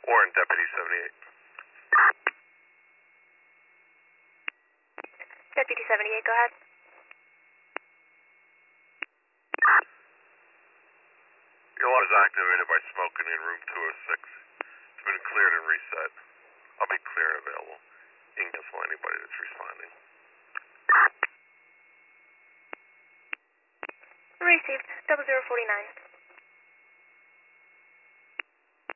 Warren, Deputy 78. Deputy 78, go ahead. Your alarm is activated by smoking in room 206. It's been cleared and reset. I'll be clear and available. You can cancel anybody that's responding. Received. 0049.